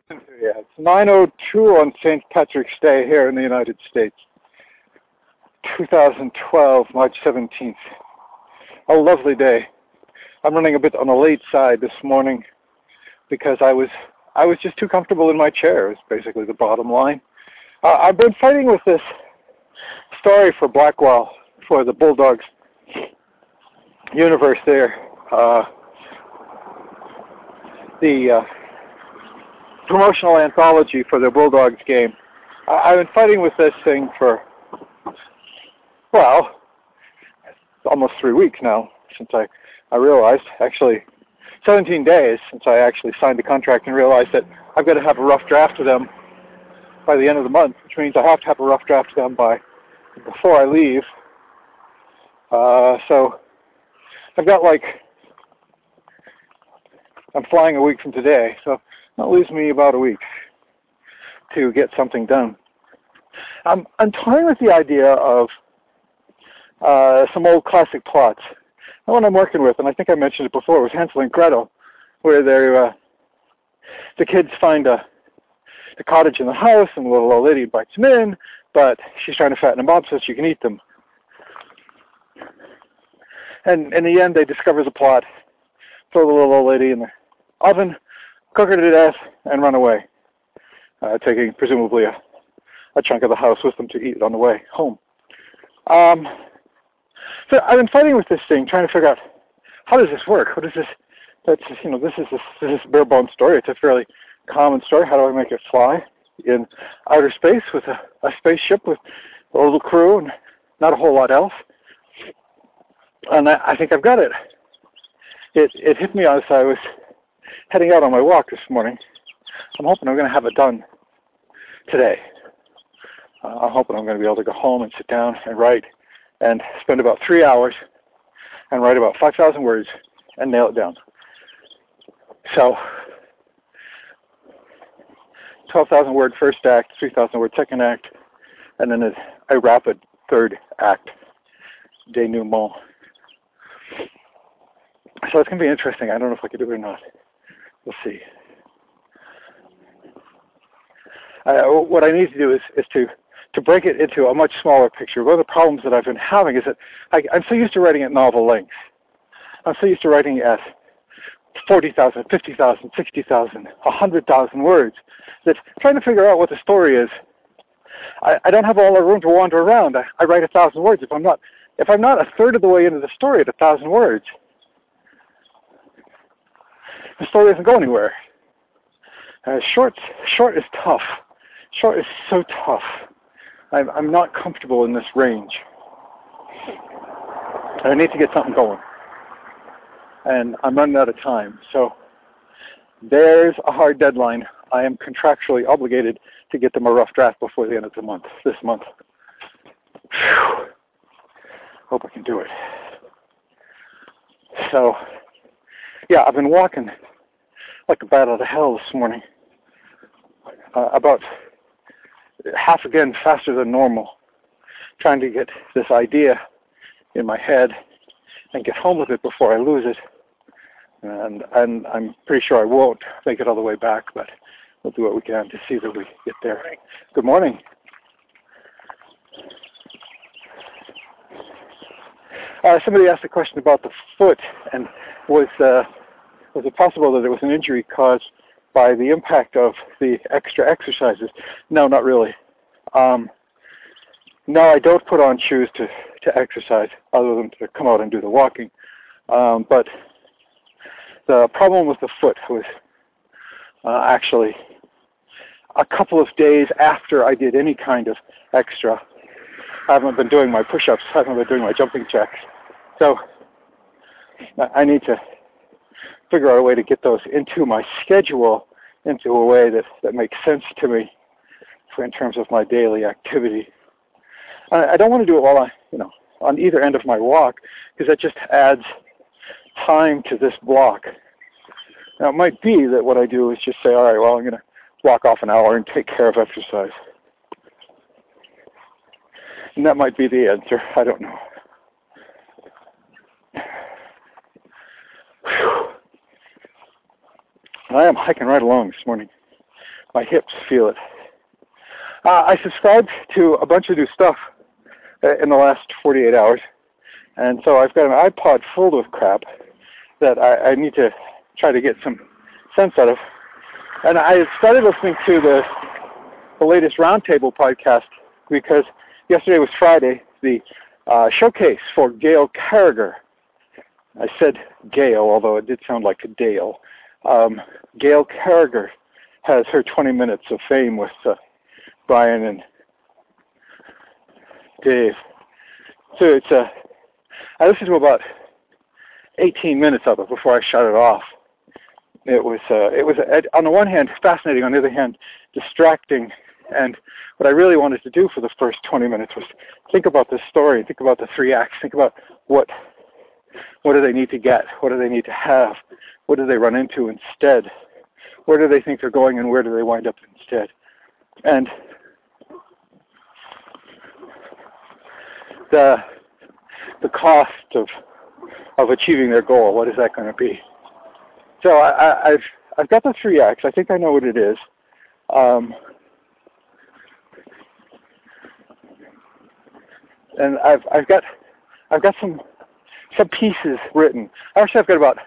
Yeah, it's 9:02 on St. Patrick's Day here in the United States. 2012, March 17th. A lovely day. I'm running a bit on the late side this morning because I was just too comfortable in my chair. Is basically the bottom line. I've been fighting with this story for Blackwell, for the Bulldogs universe there. The promotional anthology for the Bulldogs game. I've been fighting with this thing for, well, almost 3 weeks now since I realized, actually 17 days since I actually signed the contract and realized that I've got to have a rough draft of them by the end of the month, which means I have to have a rough draft of them before I leave. So I've got I'm flying a week from today, so that leaves me about a week to get something done. I'm toying with the idea of some old classic plots. The one I'm working with, and I think I mentioned it before, was Hansel and Gretel, where the kids find the cottage in the house, and the little old lady invites them in, but she's trying to fatten them up so she can eat them. And in the end, they discover the plot, throw the little old lady in the oven, cook her to death, and run away, taking presumably a chunk of the house with them to eat it on the way home. So I've been fighting with this thing, trying to figure out how does this work? What is this? This is a bare bones story. It's a fairly common story. How do I make it fly in outer space with a spaceship with a little crew and not a whole lot else? And I think I've got it. It hit me as I was heading out on my walk this morning. I'm hoping I'm going to have it done today. I'm hoping I'm going to be able to go home and sit down and write and spend about 3 hours and write about 5,000 words and nail it down. So 12,000 word first act, 3,000 word second act, and then a rapid third act, denouement. So it's going to be interesting. I don't know if I can do it or not. We'll see. What I need to do is to break it into a much smaller picture. One of the problems that I've been having is that I'm so used to writing at novel length. I'm so used to writing at 40,000, 50,000, 60,000, 100,000 words that trying to figure out what the story is, I don't have all the room to wander around. I write 1,000 words. If I'm not a third of the way into the story at 1,000 words, the story doesn't go anywhere. Short is tough. Short is so tough. I'm not comfortable in this range. I need to get something going. And I'm running out of time. So there's a hard deadline. I am contractually obligated to get them a rough draft before the end of the month, this month. Whew. Hope I can do it. So, yeah, I've been walking like a bat out of hell this morning. About half again faster than normal, trying to get this idea in my head and get home with it before I lose it. And I'm pretty sure I won't make it all the way back, but we'll do what we can to see that we get there. Good morning. Somebody asked a question about the foot, and was it possible that it was an injury caused by the impact of the extra exercises? No, not really. No, I don't put on shoes to exercise other than to come out and do the walking. But the problem with the foot was actually a couple of days after I did any kind of extra. I haven't been doing my push-ups. I haven't been doing my jumping jacks. So I need to figure out a way to get those into my schedule into a way that makes sense to me in terms of my daily activity. I don't want to do it while on either end of my walk, because that just adds time to this block. Now, it might be that what I do is just say, all right, well, I'm going to walk off an hour and take care of exercise. And that might be the answer. I don't know. Whew. I am hiking right along this morning. my hips feel it. I subscribed to a bunch of new stuff in the last 48 hours, and so I've got an iPod full of crap that I need to try to get some sense out of. And I started listening to the latest Roundtable podcast because yesterday was Friday, the showcase for Gail Carriger. I said Gail, although it did sound like a Dale. Gail Carriger has her 20 minutes of fame with Brian and Dave. So it's I listened to about 18 minutes of it before I shut it off. It was on the one hand fascinating, on the other hand distracting, and what I really wanted to do for the first 20 minutes was think about this story, think about the three acts, think about what do they need to get, what do they need to have, what do they run into instead, where do they think they're going, and where do they wind up instead. And the cost of achieving their goal, what is that going to be? So I've got the three acts. I think I know what it is. And I've got some pieces written. Actually, I've got about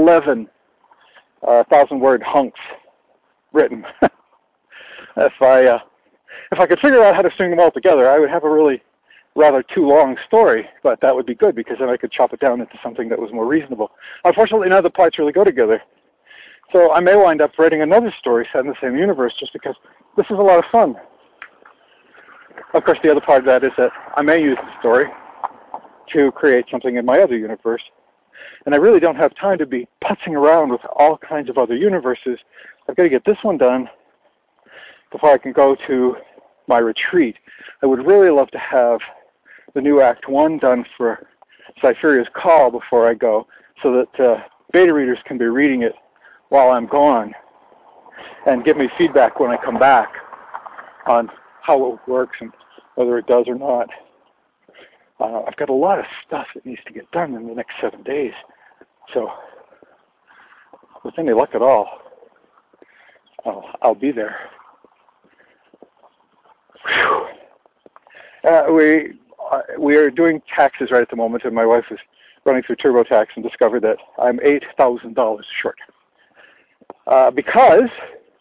11,000-word hunks written. If I could figure out how to string them all together, I would have a really rather too long story, but that would be good because then I could chop it down into something that was more reasonable. Unfortunately, none of the parts really go together. So I may wind up writing another story set in the same universe just because this is a lot of fun. Of course, the other part of that is that I may use the story to create something in my other universe. And I really don't have time to be putzing around with all kinds of other universes. I've got to get this one done before I can go to my retreat. I would really love to have the new Act 1 done for Cypheria's Call before I go, so that beta readers can be reading it while I'm gone and give me feedback when I come back on how it works and whether it does or not. I've got a lot of stuff that needs to get done in the next 7 days. So with any luck at all, I'll be there. We are doing taxes right at the moment, and my wife is running through TurboTax and discovered that I'm $8,000 short. Because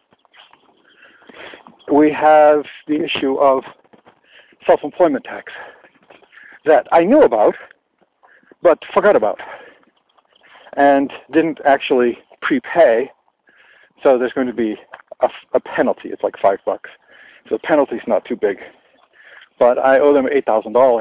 we have the issue of self-employment tax that I knew about, but forgot about, and didn't actually prepay. So there's going to be a penalty. It's like $5. So the penalty's not too big, but I owe them $8,000.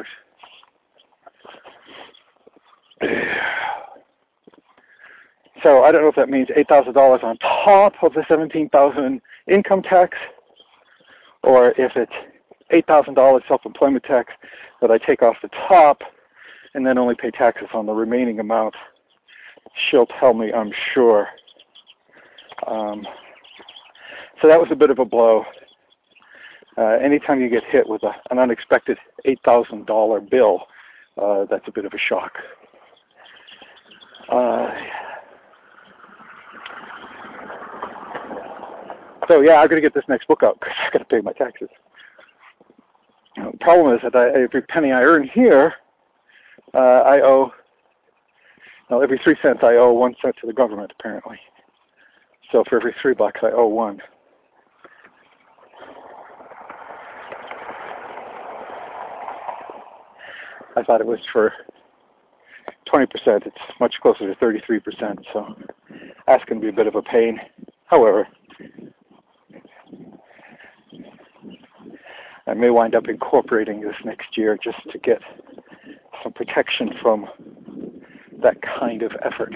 So I don't know if that means $8,000 on top of the $17,000 income tax, or if it's $8,000 self-employment tax that I take off the top and then only pay taxes on the remaining amount. She'll tell me, I'm sure. So that was a bit of a blow. Anytime you get hit with an unexpected $8,000 bill, that's a bit of a shock. So yeah, I'm going to get this next book out because I've got to pay my taxes. The problem is that every penny I earn here, I owe, every 3 cents I owe 1 cent to the government, apparently. So for every $3, I owe 1. I thought it was for 20%. It's much closer to 33%, so that's going to be a bit of a pain. However, I may wind up incorporating this next year just to get some protection from that kind of effort.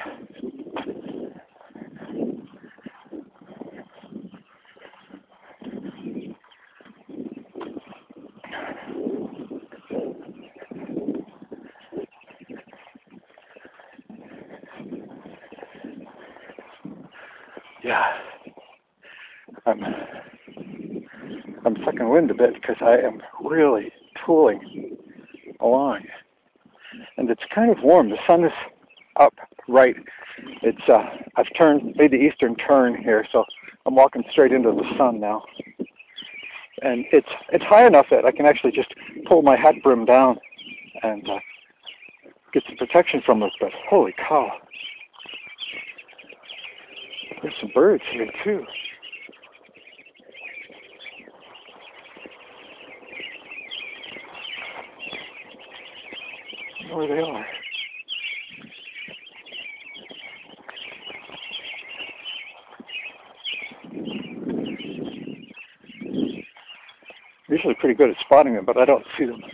Yeah, I'm sucking wind a bit because I am really tooling along, and it's kind of warm. The sun is up right. It's I've made the eastern turn here, so I'm walking straight into the sun now. And it's high enough that I can actually just pull my hat brim down and get some protection from it, but holy cow. There's some birds here too. I don't know where they are. I'm usually pretty good at spotting them, but I don't see them.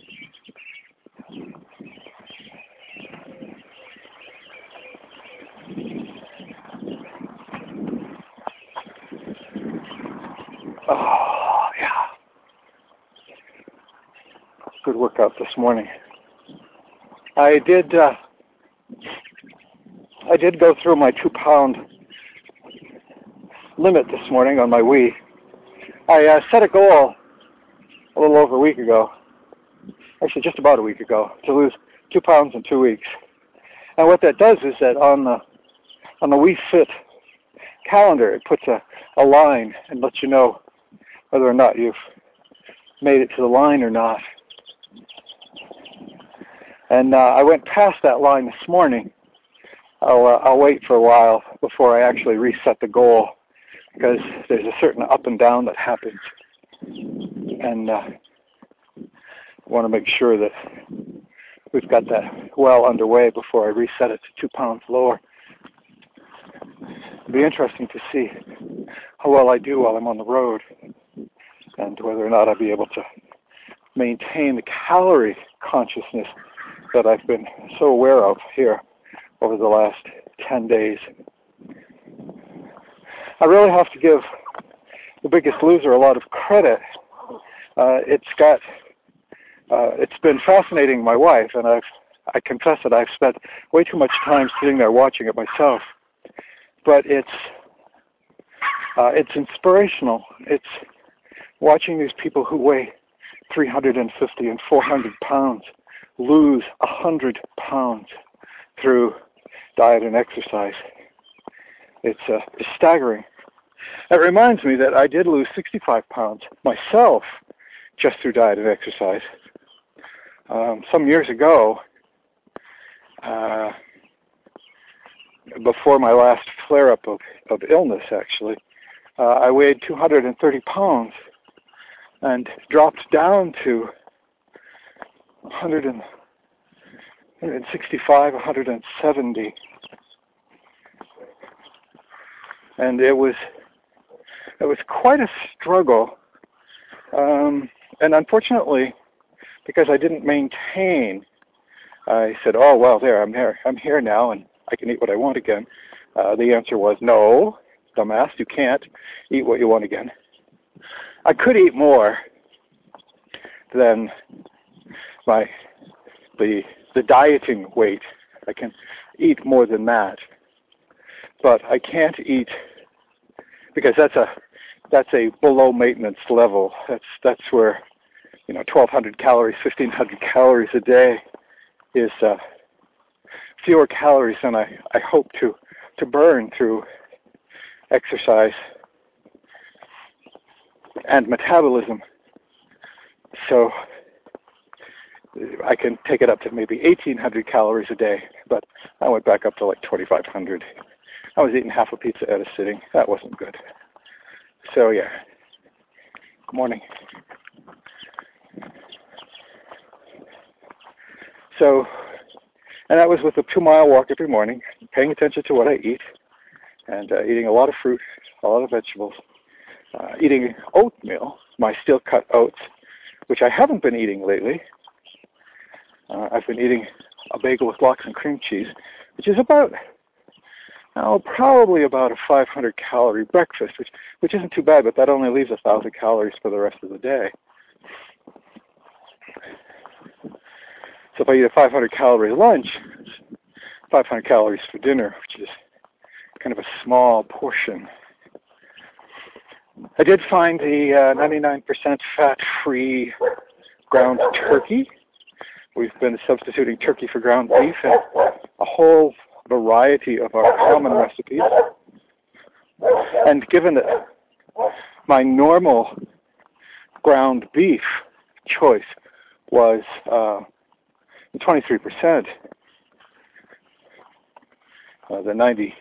Oh, yeah. Good workout this morning. I did go through my 2-pound limit this morning on my Wii. I set a goal a little over a week ago, actually just about a week ago, to lose 2 pounds in 2 weeks. And what that does is that on the Wii Fit calendar, it puts a line and lets you know whether or not you've made it to the line or not. And I went past that line this morning. I'll wait for a while before I actually reset the goal, because there's a certain up and down that happens. And I want to make sure that we've got that well underway before I reset it to 2 pounds lower. It'll be interesting to see how well I do while I'm on the road, and whether or not I'll be able to maintain the calorie consciousness that I've been so aware of here over the last 10 days. I really have to give The Biggest Loser a lot of credit. It's been fascinating my wife, and I confess that I've spent way too much time sitting there watching it myself. But it's inspirational. It's watching these people who weigh 350 and 400 pounds lose 100 pounds through diet and exercise. It's staggering. It reminds me that I did lose 65 pounds myself just through diet and exercise. Some years ago, before my last flare-up of illness, actually, I weighed 230 pounds and dropped down to 165, 170. And it was quite a struggle. And unfortunately, because I didn't maintain, I said, oh, well, there, I'm here now, and I can eat what I want again. The answer was, no, dumbass, you can't eat what you want again. I could eat more than the dieting weight. I can eat more than that, but I can't eat, because that's a below maintenance level. That's where 1,200 calories, 1,500 calories a day is fewer calories than I hope to burn through exercise and metabolism. So I can take it up to maybe 1,800 calories a day, but I went back up to like 2,500. I was eating half a pizza at a sitting. That wasn't good. So yeah. Good morning. So, and that was with a 2-mile walk every morning, paying attention to what I eat, and eating a lot of fruit, a lot of vegetables, eating oatmeal, my steel-cut oats, which I haven't been eating lately. I've been eating a bagel with lox and cream cheese, which is probably about a 500-calorie breakfast, which isn't too bad, but that only leaves 1,000 calories for the rest of the day. So if I eat a 500-calorie lunch, 500 calories for dinner, which is kind of a small portion. I did find the 99% fat-free ground turkey. We've been substituting turkey for ground beef and a whole variety of our common recipes. And given that my normal ground beef choice was 23%, the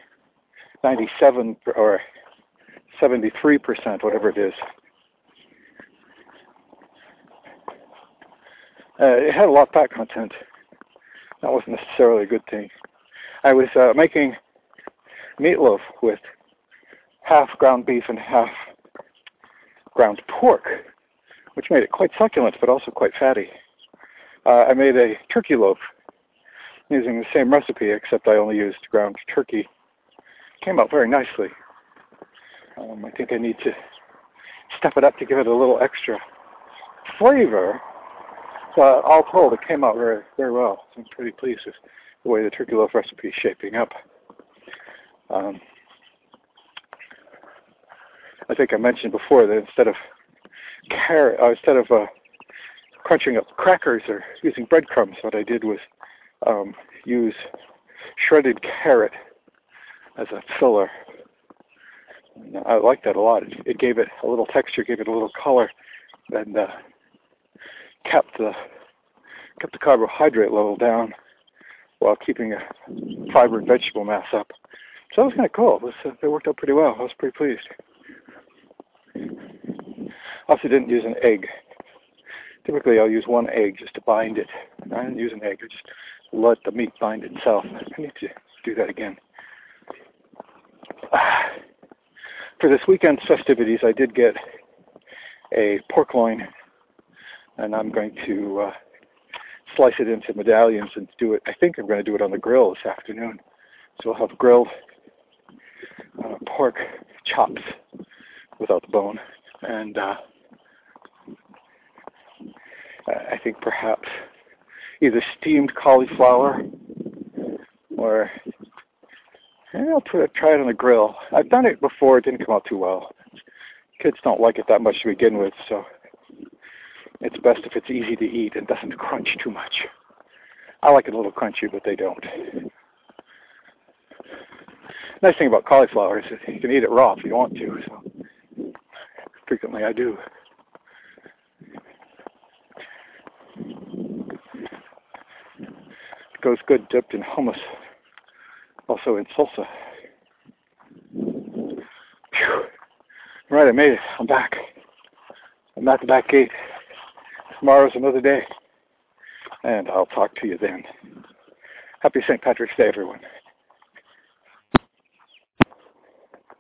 97 or 73%, whatever it is. It had a lot of fat content. That wasn't necessarily a good thing. I was making meatloaf with half ground beef and half ground pork, which made it quite succulent, but also quite fatty. I made a turkey loaf using the same recipe, except I only used ground turkey. Came out very nicely. I think I need to step it up to give it a little extra flavor. So all told, it came out very, very well. So I'm pretty pleased with the way the turkey loaf recipe is shaping up. I think I mentioned before that instead of crunching up crackers or using breadcrumbs, what I did was use shredded carrot as a filler. And I like that a lot. It gave it a little texture, gave it a little color, and kept the carbohydrate level down while keeping a fiber and vegetable mass up. So that was kind of cool. It worked out pretty well. I was pretty pleased. Also didn't use an egg. Typically I'll use one egg just to bind it. I didn't use an egg. I just let the meat bind itself. I need to do that again. For this weekend's festivities, I did get a pork loin, and I'm going to slice it into medallions and do it. I think I'm going to do it on the grill this afternoon. So I'll have grilled pork chops without the bone, and I think perhaps either steamed cauliflower or I'll try it on the grill. I've done it before. It didn't come out too well. Kids don't like it that much to begin with, so it's best if it's easy to eat and doesn't crunch too much. I like it a little crunchy, but they don't. Nice thing about cauliflower is that you can eat it raw if you want to, so frequently I do. It goes good dipped in hummus, also in salsa. Phew. All right, I made it. I'm back. I'm at the back gate. Tomorrow's another day, and I'll talk to you then. Happy St. Patrick's Day, everyone.